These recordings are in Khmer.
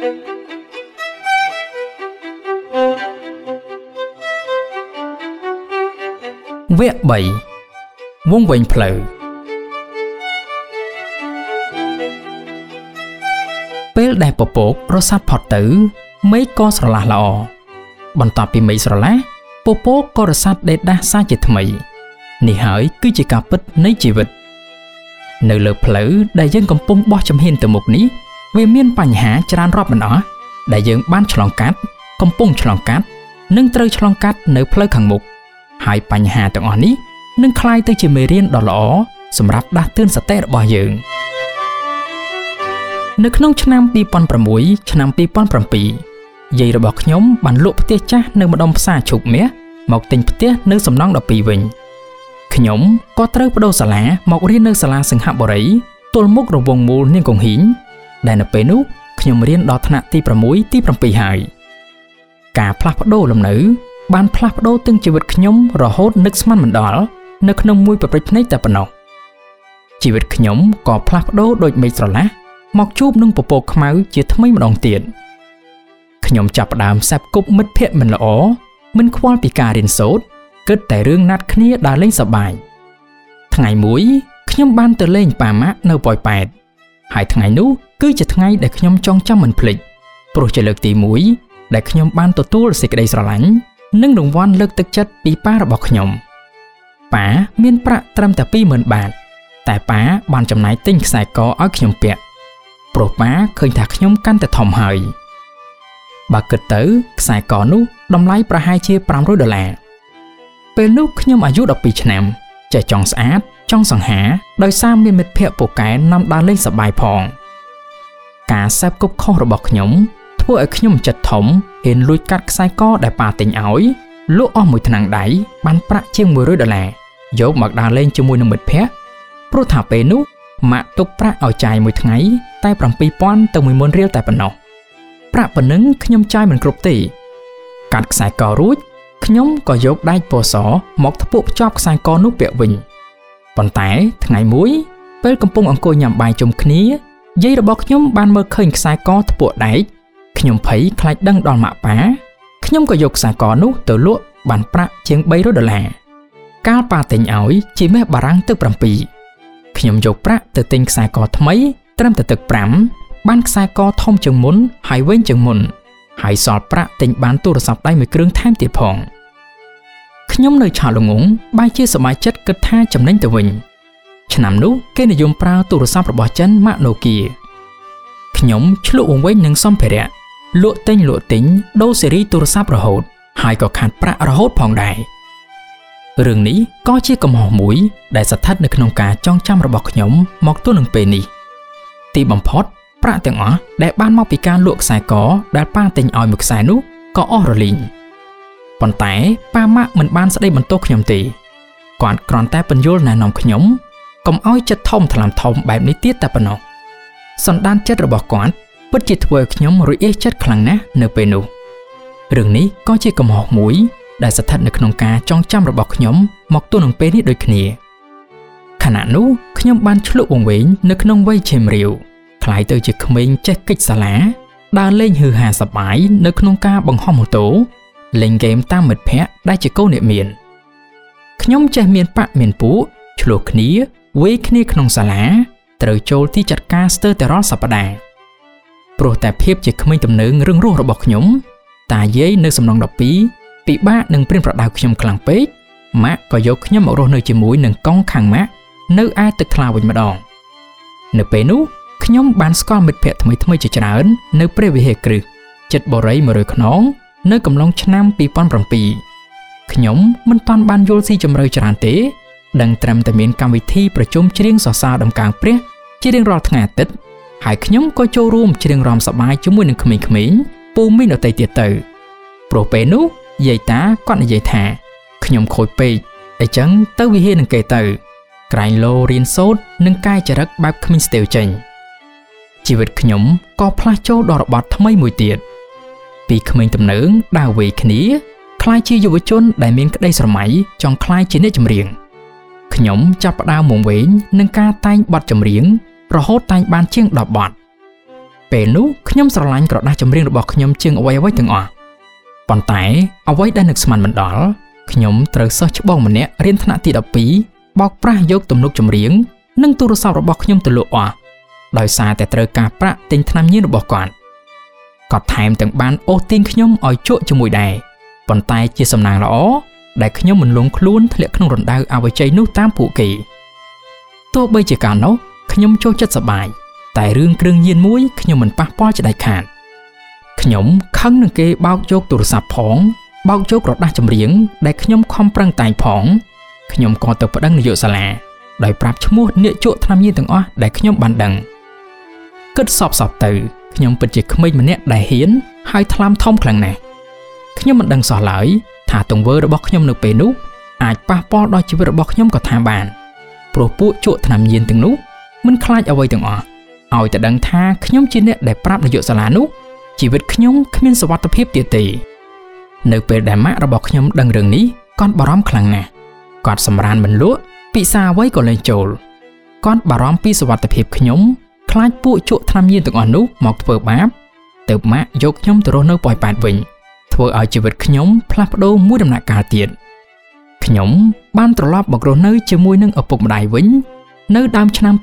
វគ្គ 3 វងវែងផ្លូវពេលដែលពពករសាត់ផុតទៅមេឃក៏ស្រឡះល្អបន្ទាប់ពីមេឃស្រឡះពពកក៏រសាត់ដេកដាស់សាជាថ្មីនេះហើយគឺជាការពិតនៃជីវិតនៅលើផ្លូវដែលយើងកំពុងបោះជំហានទៅមុខនេះវាមានបញ្ហាច្រើនរាប់មិនអស់ដែលយើងបានឆ្លងកាត់កំពុងឆ្លងកាត់និងត្រូវឆ្លងកាត់នៅផ្លូវខាងមុខហើយបញ្ហាទាំងអស់នេះនឹងក្លាយទៅជាមេរៀនដ៏ល្អសម្រាប់ដាស់តឿនសតិរបស់យើងនៅក្នុងឆ្នាំ2006ឆ្នាំ2007យាយរបស់ខ្ញុំបានលក់ផ្ទះចាស់នៅម្ដុំផ្សារឈូកមាសមកទិញផ្ទះនៅសំណង់12វិញខ្ញុំក៏ត្រូវបដូរសាលាមករៀននៅសាលាសិង្ហបុរីទល់មុខរង្វង់មូលនាងកង្ហីងដែលនៅពេលនោះខ្ញុំរៀនដល់ថ្នាក់ទី6ទី7ហើយការផ្លាស់ប្ដូរលំនៅបានផ្លាស់ប្ដូរទាំងជីវិតខ្ញុំរហូតនឹកស្មានមិនដល់នៅក្នុងមួយប្រព្រឹត្តភ្នែកតែប៉ុណ្ណោះជីវិតខ្ញុំក៏ផ្លាស់ប្ដូរដូចមេឃស្រឡះមកជួបនឹងពពកខ្មៅជាថ្មីម្ដងទៀតខ្ញុំចាប់ផ្ដើមសាប់គប់មិត្តភ័ក្តិមិនល្អមិនខ្វល់ពីការរៀនសូត្រគិតតែរឿងណាត់គ្នាដើរលេងសប្បាយថ្ងៃមួយខ្ញុំបានទៅលេងប៉ាម៉ាក់នៅប៉ោយប៉ែតហើយថ្ងៃនោះគឺជាថ្ងៃដែលខ្ញុំចងចាំមិនភ្លេចព្រោះជាលើកទី1ដែលខ្ញុំបានទទួលសេចក្តីស្រឡាញ់និងរង្វាន់លើកទឹកចិត្តពីប៉ារបស់ខ្ញុំប៉ាមានប្រាក់ត្រឹមតែ 20,000 បាតតែប៉ាបានចំណាយទិញខ្សែកឲ្យខ្ញុំពាក់ព្រោះប៉ាឃើញថាខ្ញុំកាន់តែធំហើយបើគិតទៅខ្សែកនោះតម្លៃប្រហែលជា$500ពេលនោះខ្ញុំអាយុ12ឆ្នាំចេះចង់ស្អាតចង់សង្ហាដោយសារមានមិត្តភ័ក្តិពូកែនាំដើរលេងសប្បាយផងការសេពគប់ខុសរបស់ខ្ញុំធ្វើឲ្យខ្ញុំចិត្តធំហ៊ានលួចកាត់ខ្សែកដែលប៉ាទិញឲ្យលក់អស់មួយថ្នាំងដៃបានប្រាក់ជាង$100យកមកដើរលេងជាមួយនឹងមិត្តភ័ក្តិព្រោះថាពេលនោះម៉ាក់ទុកប្រាក់ឲ្យចាយមួយថ្ងៃតែ7,000ទៅ1,000រៀលតែប៉ុណ្ណោះប្រាក់ប៉ុណ្ណឹងខ្ញុំចាយមិនគ្រប់ទេកាត់ខ្សែករួចខ្ញុំក៏យកដែកពណ៌សមកថ្ពក់ភ្ជាប់ខ្សែកនោះពាក់វិញប៉ុន្តែថ្ងៃមួយពេលកំពុងអង្គុយញ៉ាំបាយជុំគ្នាយាយរបស់ខ្ញុំបានមើលឃើញខ្សែកថ្ពក់ដែកខ្ញុំភ័យខ្លាចដឹងដល់ម៉ាក់ប៉ាខ្ញុំក៏យកខ្សែកនោះទៅលក់បានប្រាក់ជាង$300កាលប៉ាទិញឲ្យជាមាសបារាំងទឹក7ខ្ញុំយកប្រាក់ទៅទិញខ្សែកថ្មីត្រឹមតែទឹក5បានខ្សែកធំជាងមុនហើយវែងជាងមុនហើយសល់ប្រាក់ទិញបានទូរស័ព្ទដៃមួយគ្រឿងថែមទៀតផងខ្ញុំនៅឆាល្ងងបែរជាសប្បាយចិត្តគិតថាចំណេញទៅវិញឆ្នាំនោះគេនិយមប្រើទូរស័ព្ទរបស់ចិនម៉ាក Nokia ខ្ញុំឆ្លក់វង្វេងនឹងសម្ភារៈលក់ទិញដូរស៊េរីទូរស័ព្ទរហូតហើយក៏ខាត់ប្រាក់រហូតផងដែររឿងនេះក៏ជាកំហុសមួយដែលស្ថិតនៅក្នុងការចងចាំរបស់ខ្ញុំមកទល់នឹងពេលនេះទីបំផុតប្រាក់ទាំងអស់ដែលបានមកពីការលក់ខ្សែកដែលប៉ាទិញឲ្យមួយខ្សែនោះក៏អស់រលីងប៉ុន្តែប៉ាម៉ាក់មិនបានស្ដីបន្ទោសខ្ញុំទេគាត់គ្រាន់តែពន្យល់ណែនាំខ្ញុំកុំឲ្យចិត្តធំថ្លាមធំបែបនេះទៀតតែប៉ុណ្ណោះសន្តានចិត្តរបស់គាត់ពិតជាធ្វើឲ្យខ្ញុំរួចអេសចិត្តខ្លាំងណាស់នៅពេលនោះរឿងនេះក៏ជាកំហុសមួយដែលស្ថិតនៅក្នុងការចងចាំរបស់ខ្ញុំមកទល់នឹងពេលនេះដូចគ្នាខណៈនោះខ្ញុំបានឆ្លក់វង្វេងនៅក្នុងវ័យឈាមរាវក្លាយទៅជាក្មេងចេះកិច្ចសាលាដើរលេងហឺហាសប្បាយនៅក្នុងការបង្ហោះម៉ូតូលេងហ្គេមតាមមិត្តភ័ក្តិដែលជាកូនអ្នកមានខ្ញុំចេះមានប៉ាក់មានពួកឆ្លោះគ្នាវេគ្នាក្នុងសាលាត្រូវចូលទីចាត់ការស្ទើរតែរាល់សប្តាហ៍ព្រោះតែភាពជាក្មេងទំនើងរឹងរូសរបស់ខ្ញុំតាយាយនៅសំណង់12ពិបាកនឹងព្រៀនប្រដៅខ្ញុំខ្លាំងពេកម៉ាក់ក៏យកខ្ញុំមករស់នៅជាមួយនឹងកង់ខាងម៉ាក់នៅឯទឹកថ្លាវិញម្ដងនៅពេលនោះខ្ញុំបានស្គាល់មិត្តភ័ក្តិថ្មីៗជាច្រើននៅព្រះវិហារគ្រឹះចិត្តបរិយ100ខ្នងនៅកំឡុងឆ្នាំ2007ខ្ញុំមិនតាន់បានយល់ស៊ីជម្រៅច្រើនទេដឹងត្រឹមតែមានកម្មវិធីប្រជុំច្រៀងសរសើរដំណើរព្រះជារៀងរាល់ថ្ងៃអាទិត្យហើយខ្ញុំក៏ចូលរួមច្រៀងរាំសប្បាយជាមួយនឹងក្មេងៗពូមីងដទៃទៀតទៅព្រោះពេលនោះយាយតាគាត់និយាយថាខ្ញុំខូចពេកអញ្ចឹងទៅវិហារនឹងគេទៅក្រែងលោរៀនសូត្រនិងកាយចរិតបែបគ្មានស្ទើរចេញជីវិតខ្ញុំក៏ផ្លាស់ចូលដល់របត់ថ្មីមួយទៀតពីក្មេងទំនើងដើរវេគ្នាក្លាយជាយុវជនដែលមានក្តីស្រមៃចង់ក្លាយជាអ្នកចម្រៀងខ្ញុំចាប់ផ្ដើមវង្វេងនឹងការតែងបទចម្រៀងរហូតតែងបានជាង10បទពេលនោះខ្ញុំស្រឡាញ់ក្រដាស់ចម្រៀងរបស់ខ្ញុំជាងអ្វីៗទាំងអស់ប៉ុន្តែអ្វីដែលនឹកស្មានមិនដល់ខ្ញុំត្រូវសិស្សច្បងម្នាក់រៀនថ្នាក់ទី12បោកប្រាស់យកទំនុកចម្រៀងនិងទូរស័ព្ទរបស់ខ្ញុំទៅលក់អស់ដោយសារតែត្រូវការប្រាក់ទិញថ្នាំញៀនរបស់គាត់ថែមទាំងបានអូសទាញខ្ញុំឲ្យជក់ជាមួយដែរប៉ុន្តែជាសំណាងល្អដែលខ្ញុំមិនលងខ្លួនធ្លាក់ក្នុងរណ្ដៅអវជ័យនោះតាមពួកគេទោះបីជាកាលនោះខ្ញុំចូលចិត្តសប្បាយតែរឿងគ្រឿងញៀនមួយខ្ញុំមិនប៉ះពាល់ជាដាច់ខាតខ្ញុំខឹងនឹងគេបោកយកទូរស័ព្ទផងបោកយកក្រដាស់ចម្រៀងដែលខ្ញុំខំប្រឹងតែងផងខ្ញុំក៏ទៅប្តឹងនាយកសាលាដោយប្រាប់ឈ្មោះអ្នកជក់ថ្នាំញៀនទាំងអស់ដែលខ្ញុំបានដឹងគិតសពទៅខ្ញុំពិតជាក្មេងម្នាក់ដែលហ៊ានហើយថ្លាមធំខ្លាំងណាស់ខ្ញុំមិនដឹងសោះឡើយថាទង្វើរបស់ខ្ញុំនៅពេលនោះអាចប៉ះពាល់ដល់ជីវិតរបស់ខ្ញុំក៏ថាបានព្រោះពួកជក់ថ្នាំញៀនទាំងនោះមិនខ្លាចអ្វីទាំងអស់ឲ្យតែដឹងថាខ្ញុំជាអ្នកដែលប្រាប់នាយកសាលានោះជីវិតខ្ញុំគ្មានសុវត្ថិភាពទៀតទេនៅពេលដែលម៉ាក់របស់ខ្ញុំដឹងរឿងនេះគាត់បារម្ភខ្លាំងណាស់គាត់សម្រានមិនលក់ពិសាអ្វីក៏លែងចូលគាត់បារម្ភពីសុវត្ថិភាពខ្ញុំខ្លាចពួកជក់ថ្នាំញៀនទាំងអស់នោះមកធ្វើបាបទើបម៉ាក់យកខ្ញុំទៅរស់នៅប៉ោយប៉ែតវិញធ្វើឲ្យជីវិតខ្ញុំផ្លាស់ប្ដូរមួយដំណាក់កាលទៀតខ្ញុំបានត្រឡប់មករស់នៅជាមួយនឹងឪពុកម្ដាយវិញនៅដើមឆ្នាំ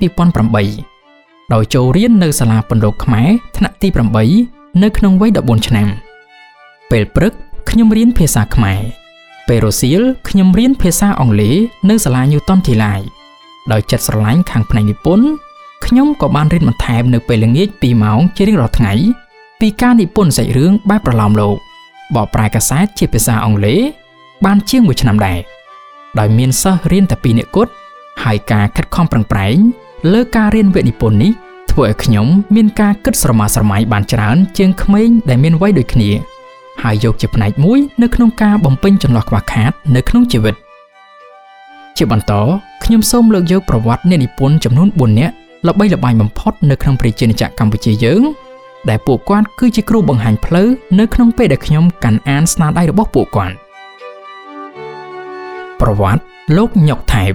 2008ដោយចូលរៀននៅសាលាបណ្ឌុះខ្មែរថ្នាក់ទី8នៅក្នុងវ័យ14ឆ្នាំពេលព្រឹកខ្ញុំរៀនភាសាខ្មែរពេលរសៀលខ្ញុំរៀនភាសាអង់គ្លេសនៅសាលា Newton ធីឡាយដោយចិត្តស្រឡាញ់ខាងផ្នែកនិពន្ធខ្ញុំក៏បានរៀនបន្ថែមនៅពេលល្ងាច2ម៉ោងជារៀងរាល់ថ្ងៃពីការនិពន្ធសាច់រឿងបែបប្រឡោមលោកបកប្រែកាសែតជាភាសាអង់គ្លេសបានជាង1ឆ្នាំដែរដោយមានសិស្សរៀនតែ2នាក់គត់ហើយការខិតខំប្រឹងប្រែងលើការរៀនវគ្គនិពន្ធនេះធ្វើឲ្យខ្ញុំមានការគិតស្រមើស្រមៃបានច្រើនជាងក្មេងដែលមានវ័យដូចគ្នាហើយយកជាផ្នែកមួយនៅក្នុងការបំពេញចន្លោះខ្វះខាតនៅក្នុងជីវិតជាបន្តខ្ញុំសូមលើកយកប្រវត្តិអ្នកនិពន្ធចំនួន4នាក់ល្បីល្បាញបំផុតនៅក្នុងប្រជាណាចក្រកម្ពុជាយើងដែលពួកគាត់គឺជាគ្រូបង្ហាញផ្លូវនៅក្នុងពេលដែលខ្ញុំកាន់អានស្នាដៃរបស់ពួកគាត់ប្រវត្តិលោកញ៉ុកថែម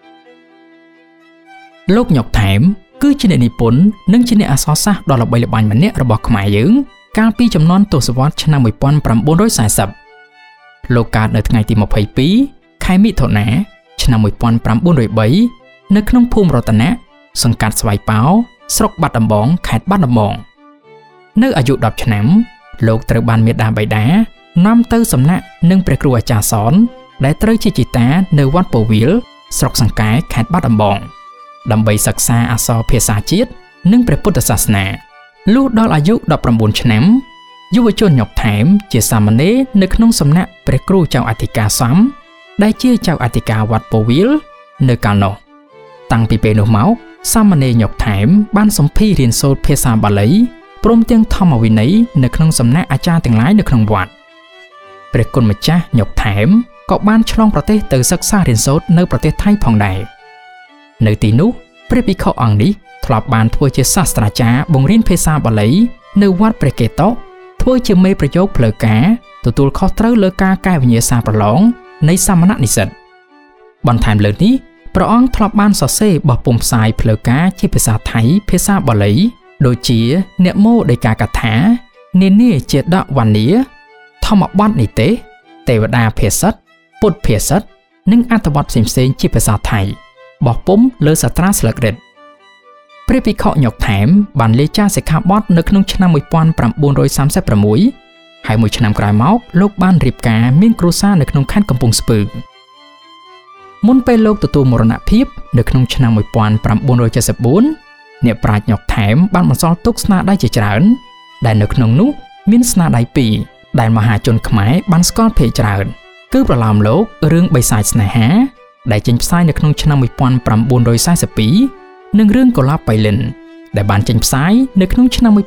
លោកញ៉ុកថែមគឺជាអ្នកនិពន្ធនិងជាអ្នកអក្សរសាស្ត្រដ៏ល្បីល្បាញម្នាក់របស់ខ្មែរយើងកាលពីចំនួនទសវត្សរ៍ឆ្នាំ1940លោកកើតនៅថ្ងៃទី22ខែមិថុនាឆ្នាំ1903នៅក្នុងភូមិរតនៈសង្កាត់ស្វាយប៉ោស្រុកបាត់ដំបងខេត្តបាត់ដំបងនៅអាយុ10ឆ្នាំលោកត្រូវបានមាតាបិតានាំទៅសំណាក់នឹងព្រះគ្រូអាចារ្យសនដែលត្រូវជាជីតានៅវត្តពោវិលស្រុកសង្កែខេត្តបាត់ដំបងដើម្បីសិក្សាអក្សរភាសាជាតិនិងព្រះពុទ្ធសាសនាលុះដល់អាយុ19ឆ្នាំយុវជនញ៉ុកថែមជាសាមណេរនៅក្នុងសំណាក់ព្រះគ្រូចៅអធិការសំដែលជាចៅអធិការវត្តពោវិលនៅកាលនោះតាំងពីពេលនោះមកសាមណេរញ៉ុកថែមបានសម្ភាសរៀនសូត្រភាសាបាលីព្រមទាំងធម្មវិន័យនៅក្នុងសំណាក់អាចារ្យទាំងឡាយនៅក្នុងវត្តព្រះគុណម្ចាស់ញ៉ុកថែមក៏បានឆ្លងប្រទេសទៅសិក្សារៀនសូត្រនៅប្រទេសថៃផងដែរនៅទីនោះព្រះភិក្ខុអង្គនេះធ្លាប់បានធ្វើជាសាស្ត្រាចារ្យបង្រៀនភាសាបាលីនៅវត្តព្រះកេតុធ្វើជាមេប្រយោគផ្លូវការទទួលខុសត្រូវលើការកែវិញ្ញាសាប្រឡងនៃសាមណនិស្សិតបន្ថែមលើនេះព្រះអង្គធ្លាប់បានសរសេរបោះពុម្ពផ្សាយផ្លូវការជាភាសាថៃភាសាបាលីដូចជាអ្នកមោដីកាកថានានាជាដកវណ្នាធម្មបទនិទេសទេវតាភាសិតពុទ្ធភាសិតនិងអត្ថបទផ្សេងៗជាភាសាថៃបោះពុម្ពលើសាត្រាស្លឹករឹតព្រះភិក្ខុញ៉ុកថែមបានលាចាកសិក្ខាបទនៅក្នុងឆ្នាំ1936ហើយមួយឆ្នាំក្រោយមកលោកបានរៀបការមានគ្រួសារនៅក្នុងខេត្តកំពង់ស្ពឺមុនពេលលោកទទួលមរណភាពនៅក្នុងឆ្នាំ1974អ្នកប្រាជ្ញញ៉ុកថែមបានបន្សល់ទុកស្នាដៃជាច្រើនដែលនៅក្នុងនោះមានស្នាដៃ2ដែលមហាជនខ្មែរបានស្គាល់ភាគច្រើនគឺប្រឡោមលោករឿងបិសាចស្នេហាដែលចេញផ្សាយនៅក្នុងឆ្នាំ1942និងរឿងកុលាបបៃលិនដែលបានចេញផ្សាយនៅក្នុងឆ្នាំ1943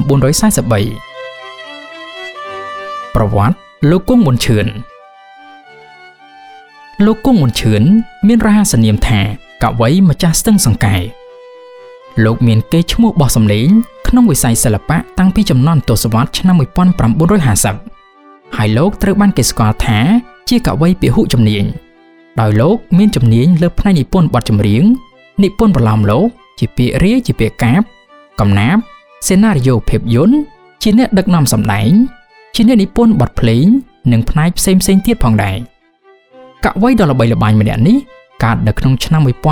ប្រវត្តិលោកគង់មុនឈឿនលោកគង់មុនឈឿនមានរហស្សនាមថាកវីម្ចាស់ស្ទឹងសង្កែលោកមានកេរ្តិ៍ឈ្មោះបោះសម្លេងក្នុងវិស័យសិល្បៈតាំងពីចំនួនទសវត្សរ៍ឆ្នាំ1950ហើយលោកត្រូវបានគេស្គាល់ថាជាកវីពហុជំនាញដោយលោកមានជំនាញលើផ្នែកនិពន្ធបទចម្រៀងនិពន្ធប្រឡោមលោកជាពាក្យរាយជាពាក្យកាព្យកំណាព្យ scenario ភាពយន្តជាអ្នកដឹកនាំសម្ដែងជាអ្នកនិពន្ធបទភ្លេងនិងផ្នែកផ្សេងៗទៀតផងដែរកវីដ៏ល្បីល្បាញម្នាក់នេះកើតនៅក្នុងឆ្នាំ1939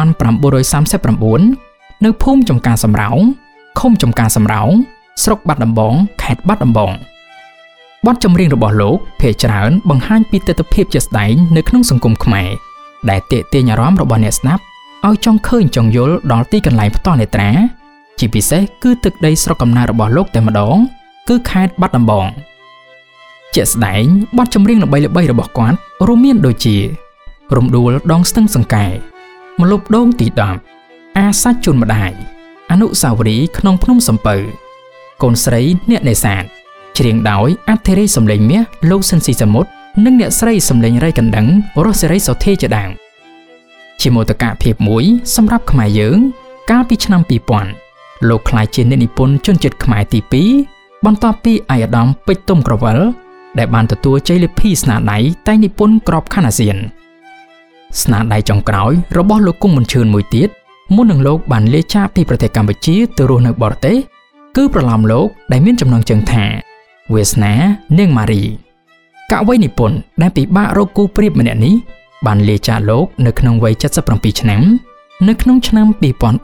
នៅភូមិចំការសំរោងឃុំចំការសំរោងស្រុកបាត់ដំបងខេត្តបាត់ដំបងបទចម្រៀងរបស់លោកភាគច្រើនបង្ហាញពីទស្សនវិជ្ជាជាក់ស្ដែងនៅក្នុងសង្គមខ្មែរដែលទាក់ទាញអារម្មណ៍របស់អ្នកស្ដាប់ឲ្យចង់ឃើញចង់យល់ដល់ទីកន្លែងផ្ទាល់នេត្រាជាពិសេសគឺទឹកដីស្រុកកំណើតរបស់លោកតែម្ដងគឺខេត្តបាត់ដំបងជាក់ស្ដែងបទចម្រៀងល្បីៗរបស់គាត់រួមមានដូចជារំដួលដងស្ទឹងសង្កែម្លប់ដូងទី10អាសាច់ជូនម្ដាយអនុស្សាវរីយ៍ក្នុងភ្នំសំពៅកូនស្រីអ្នកនេសាទច្រៀងដោយអធិរាជសំឡេងមាសលោកស៊ិនស៊ីសមុទ្រនិងអ្នកស្រីសំឡេងរៃកណ្ដឹងរស់សេរីសុធាជាដើមជាមោទកភាពមួយសម្រាប់ខ្មែរយើងកាលពីឆ្នាំ2000លោកក្លាយជាអ្នកនិពន្ធជនជាតិខ្មែរទី2បន្ទាប់ពីអាយដាមពេជ្រទុំក្រវិលដែលបានទទួលជ័យលាភីស្នាដៃតែនិពន្ធក្របខ័ណ្ឌអាស៊ានស្នាដៃចុងក្រោយរបស់លោកគង់មុនឈឿនមួយទៀតមុននឹងលោកបានលាចាកពីប្រទេសកម្ពុជាទៅរស់នៅបរទេសគឺប្រឡំលោកដែលមានចំណងជើងថាវាសនានាងម៉ារីកវីនិពន្ធដែលពិបាករកគូប្រៀបម្នាក់នេះបានលាចាកលោកនៅក្នុងវ័យ77ឆ្នាំនៅក្នុងឆ្នាំ2016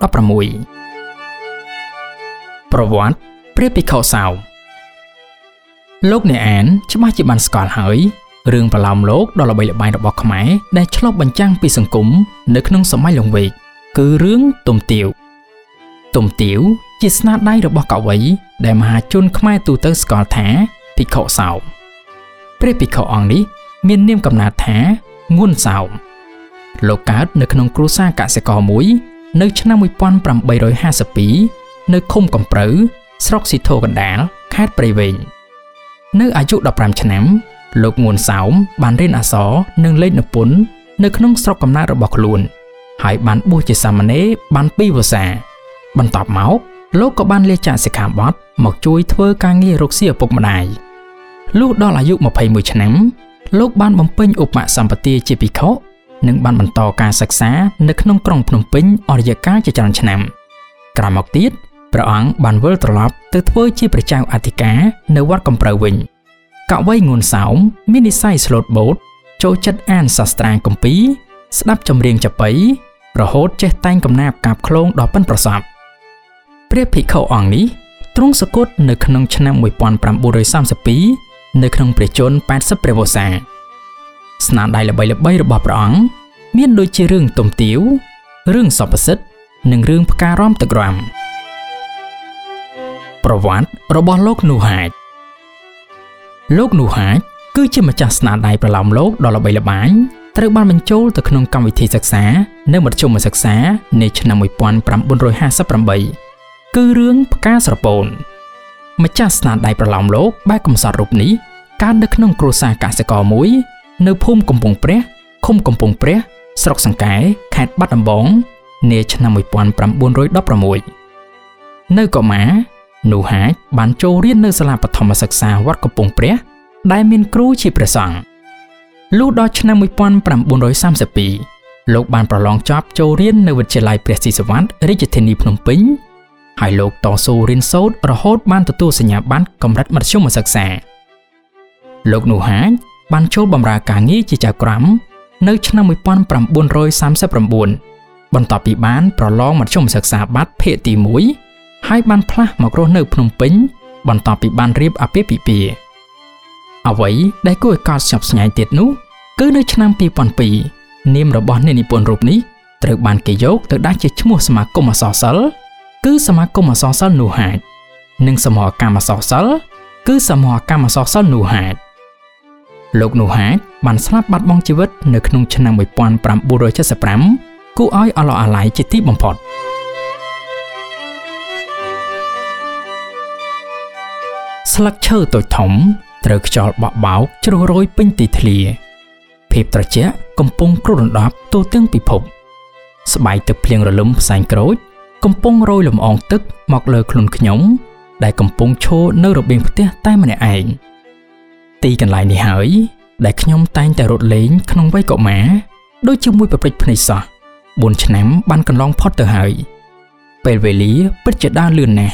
ប្រវត្តិព្រះភិក្ខុសោមលោកអ្នកអានច្បាស់ជាបានស្គាល់ហើយរឿងប្រឡំលោកដ៏ល្បីល្បាញរបស់ខ្មែរដែលឆ្លុះបញ្ចាំងពីសង្គមនៅក្នុងសម័យលង្វែកគឺរឿងទុំទាវទុំទាវជាស្នាដៃរបស់កវីដែលមហាជនខ្មែរទូទៅស្គាល់ថាភិក្ខុសោមព្រះភិក្ខុអង្គនេះមាននាមកំណើតថាងួនសោមលោកកើតនៅក្នុងគ្រួសារកសិករមួយនៅឆ្នាំ1852នៅឃុំកំប្រៅស្រុកស៊ីធរកណ្ដាលខេត្តព្រៃវែងនៅអាយុ15ឆ្នាំលោកងួនសោមបានរៀនអក្សរនិងលេខនិពន្ធនៅក្នុងស្រុកកំណើតរបស់ខ្លួនហើយបានបួសជាសាមណេរបាន2វស្សាបន្ទាប់មកលោកក៏បានលាចាកសិក្ខាបទមកជួយធ្វើការងាររកស៊ីឪពុកម្ដាយលុះដល់អាយុ21ឆ្នាំលោកបានបំពេញឧបសម្បទាជាភិក្ខុនិងបានបន្តការសិក្សានៅក្នុងក្រុងភ្នំពេញអស់រយៈកាលជាច្រើនឆ្នាំក្រោយមកទៀតព្រះអង្គបានវិលត្រឡប់ទៅធ្វើជាព្រះចៅអធិការនៅវត្តកំប្រៅវិញកវីងួនសោមមាននិស្ស័យស្លូតបូតចូលចិត្តអានសាស្ត្រាគម្ពីរស្ដាប់ចម្រៀងចាប៉ីរហូតចេះតែងកំណាព្យកាបឃ្លោងដ៏ប៉ិនប្រសប់ព្រះភិក្ខុអង្គនេះទ្រង់សគត់នៅក្នុងឆ្នាំ1932នៅក្នុងព្រះជន្ម80ព្រះវស្សាស្នាដៃល្បីៗរបស់ព្រះអង្គមានដូចជារឿងទុំទាវរឿងសពសិទ្ធនិងរឿងផ្ការំទឹករំប្រវត្តិរបស់លោកនូហាចលោកនូហាចគឺជាម្ចាស់ស្នាដៃប្រឡំលោកដ៏ល្បីល្បាញត្រូវបានបញ្ចូលទៅក្នុងកម្មវិធីសិក្សានៅមធ្យមសិក្សានៃឆ្នាំ1958គឺរឿងផ្កាស្រពោនម្ចាស់ស្នាដៃប្រឡំលោកបែបកំសត់រូបនេះកើតនៅក្នុងគ្រួសារកសិករមួយនៅភូមិកំពង់ព្រះឃុំកំពង់ព្រះស្រុកសង្កែខេត្តបាត់ដំបងនាឆ្នាំ1916នៅកុមារនូហាចបានចូលរៀននៅសាលាបឋមសិក្សាវត្តកំពង់ព្រះដែលមានគ្រូជាព្រះសង្ឃលុះដល់ឆ្នាំ1932លោកបានប្រឡងចប់ចូលរៀននៅវិទ្យាល័យព្រះស៊ីសុវត្ថិរាជធានីភ្នំពេញហើយលោកតស៊ូរៀនសូត្ររហូតបានទទួលសញ្ញាបត្រកម្រិតមធ្យមសិក្សាលោកនូហាចបានចូលបម្រើការងារជាចៅក្រមនៅឆ្នាំ1939បន្ទាប់ពីបានប្រឡងមធ្យមសិក្សាបត្រភាគទី1ហើយបានផ្លាស់មករស់នៅភ្នំពេញបន្ទាប់ពីបានរៀបអាពាហ៍ពិពាហ៍អ្វីដែលគួរឲ្យកត់ស្ញប់ស្ញែងទៀតនោះគឺនៅឆ្នាំ2002នាមរបស់អ្នកនិពន្ធរូបនេះត្រូវបានគេយកទៅដាក់ជាឈ្មោះសមាគមអក្សរសិល្ប៍គឺសមាគមអក្សរសិល្ប៍នូហាចនិងសមូហកម្មអក្សរសិល្ប៍គឺសមូហកម្មអក្សរសិល្ប៍នូហាចលោកនូហាចបានស្លាប់បាត់បង់ជីវិតនៅក្នុងឆ្នាំ1975គួរឲ្យអាឡោះអាល័យជាទីបំផុតស្លឹកឈើតូចធំត្រូវខ្យល់បក់បោកជ្រុះរោយពេញទីធ្លាភាពត្រជាក់កំពុងគ្រុតរណ្ដប់ទូទាំងពិភពស្បែកទឹកភ្លៀងរលឹមផ្សែងក្រូចកំពុងរោយលំអងទឹកមកលើខ្លួនខ្ញុំដែលកំពុងឈរនៅរបៀងផ្ទះតែម្នាក់ឯងទីកន្លែងនេះហើយដែលខ្ញុំតែងតែរត់លេងក្នុងវ័យកុមារដូចជាមួយប្រព្រឹត្តភ្នែកសោះ4ឆ្នាំបានកន្លងផុតទៅហើយពេលវេលាពិតជាដើរលឿនណាស់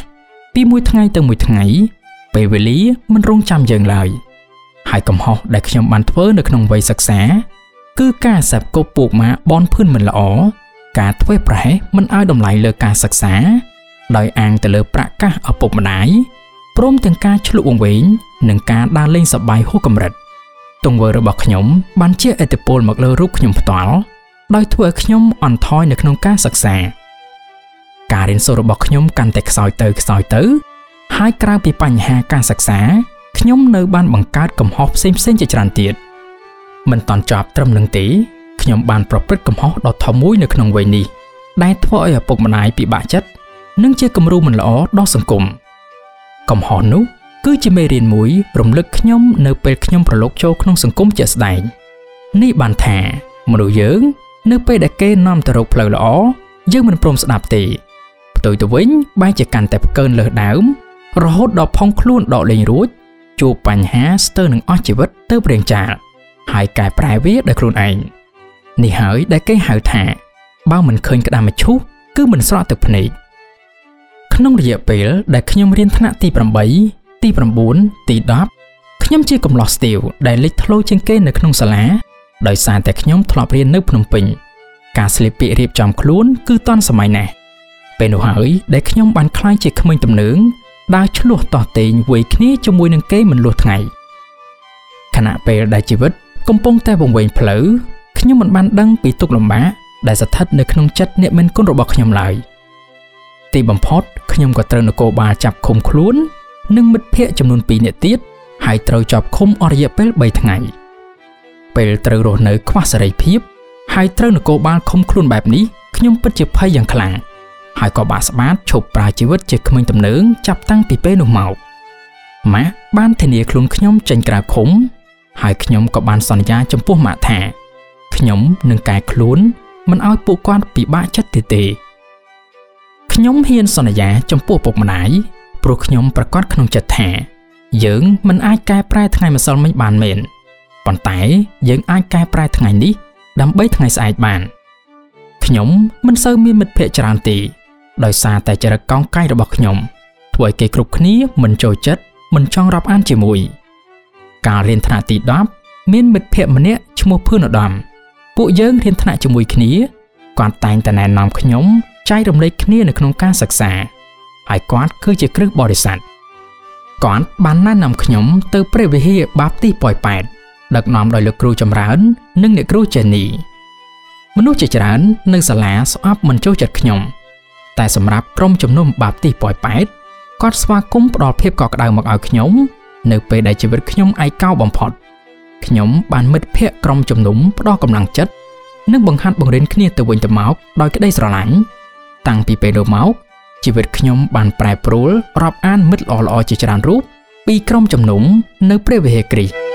ពីមួយថ្ងៃទៅមួយថ្ងៃពេលវេលាមិនរងចាំយើងឡើយហើយកំហុសដែលខ្ញុំបានធ្វើនៅក្នុងវ័យសិក្សាគឺការសាបគប់ពួកម៉ាបនភឿនមិនល្អការធ្វេសប្រហែសមិនឲ្យតម្លៃលើការសិក្សាដោយអាងទៅលើប្រកាសឪពុកម្ដាយព្រមទាំងការឆ្លុះវង្វេងនិងការដើរលេងសប្បាយហួសកម្រិតទង្វើរបស់ខ្ញុំបានជះឥទ្ធិពលមកលើរូបខ្ញុំផ្ទាល់ដោយធ្វើឲ្យខ្ញុំអន់ថយនៅក្នុងការសិក្សាការរៀនសូត្ររបស់ខ្ញុំកាន់តែខ្សោយទៅហើយក្រៅពីបញ្ហាការសិក្សាខ្ញុំនៅបានបង្កើតកំហុសផ្សេងជាច្រើនទៀតមិនតាន់ចប់ត្រឹមនឹងទេខ្ញុំបានប្រព្រឹត្តកំហុសដ៏ធំមួយនៅក្នុងវ័យនេះដែលធ្វើឲ្យឪពុកម្ដាយពិបាកចិត្តនិងជាគំរូមិនល្អដល់សង្គមកំហុសនោះគឺជាមេរៀនមួយរំលឹកខ្ញុំនៅពេលខ្ញុំប្រឡូកចូលក្នុងសង្គមជាក់ស្ដែងនេះបានថាមនុស្សយើងនៅពេលដែលគេនាំទៅរកផ្លូវល្អយើងមិនព្រមស្ដាប់ទេផ្ទុយទៅវិញបែរជាកាន់តែផ្កើនលើសដើមរហូតដល់ផុងខ្លួនដកលេងរួចជួបបញ្ហាស្ទើរនឹងអស់ជីវិតទៅព្រៀងចាលហើយកែប្រែវាដោយខ្លួនឯងនេះហើយដែលគេហៅថាបើមិនឃើញក្តាមឈូសគឺមិនស្រក់ទឹកភ្នែកក្នុងរយៈពេលដែលខ្ញុំរៀនថ្នាក់ទី8ទី9ទី10ខ្ញុំជាកំឡោះស្ទាវដែលលេចធ្លោជាងគេនៅក្នុងសាលាដោយសារតែខ្ញុំធ្លាប់រៀននៅភ្នំពេញការស្លៀកពាក់រៀបចំខ្លួនគឺទាន់សម័យណាស់ពេលនោះហើយដែលខ្ញុំបានក្លាយជាក្មេងទំនើងដើរឆ្លោះតោះតេងវ័យគ្នាជាមួយនឹងគេមិនលួសថ្ងៃខណៈពេលដែលជីវិតកំពុងតែវង្វេងផ្លូវខ្ញុំមិនបានដឹងពីទុក្ខលំបាកដែលស្ថិតនៅក្នុងចិត្តអ្នកមានគុណរបស់ខ្ញុំឡើយទីបំផុតខ្ញុំក៏ត្រូវនគរបាលចាប់ឃុំខ្លួននិងមិត្តភ័ក្តិចំនួន2នាក់ទៀតហើយត្រូវជាប់ឃុំអស់រយៈពេល3ថ្ងៃពេលត្រូវរស់នៅខ្វះសេរីភាពហើយត្រូវនគរបាលឃុំខ្លួនបែបនេះខ្ញុំពិតជាភ័យយ៉ាងខ្លាំងហើយក៏បាក់ស្បាតឈប់ប្រើជីវិតជាក្មេងទំនើងចាប់តាំងពីពេលនោះមកម៉ាក់បានធានាខ្លួនខ្ញុំចេញក្រៅឃុំហើយខ្ញុំក៏បានសន្យាចំពោះម៉ាក់ថាខ្ញុំនឹងកែខ្លួនមិនឲ្យពួកគាត់ពិបាកចិត្តទៀតទេខ្ញុំហ៊ានសន្យាចំពោះពុកម្ដាយព្រោះខ្ញុំប្រកាសក្នុងចិត្តថាយើងមិនអាចកែប្រែថ្ងៃម្សិលមិញបានមែនប៉ុន្តែយើងអាចកែប្រែថ្ងៃនេះដើម្បីថ្ងៃស្អែកបានខ្ញុំមិនសូវមានមិត្តភ័ក្តិច្រើនទេដោយសារតែចរិតកោងកាយរបស់ខ្ញុំធ្វើឲ្យគេគ្រប់គ្នាមិនចូលចិត្តមិនចង់រាប់អានជាមួយការរៀនថ្នាក់ទី10មានមិត្តភ័ក្តិម្នាក់ឈ្មោះភឿនឧត្តមពួកយើងរៀនថ្នាក់ជាមួយគ្នាគាត់តែងតែណែនាំខ្ញុំចែករំលែកគ្នានៅក្នុងការសិក្សាហើយគាត់គឺជាគ្រឹះបរិស័ទគាត់បានណែនាំខ្ញុំទៅព្រះវិហារបាបទីប៉ោយប៉ែតដឹកនាំដោយលោកគ្រូចម្រើននិងអ្នកគ្រូចេនីមនុស្សជាច្រើននៅសាលាស្អប់មិនចូលចិត្តខ្ញុំតែសម្រាប់ក្រុមជំនុំបាបទីប៉ោយប៉ែតគាត់ស្វាគមន៍ផ្ដល់ភាពកក់ក្ដៅមកឲ្យខ្ញុំនៅពេលដែលជីវិតខ្ញុំឯកោបំផុតខ្ញុំបានមិត្តភ័ក្តិក្រុមជំនុំផ្ដល់កម្លាំងចិត្តនិងបង្ហាត់បង្រៀនគ្នាទៅវិញទៅមកដោយក្តីស្រឡាញ់តាំងពីពេលនោះមកជីវិតខ្ញុំបានប្រែប្រួលរាប់អានមិត្តល្អៗជាច្រើនរូបពីក្រុមជំនុំនៅព្រះវិហារគ្រីស្ទ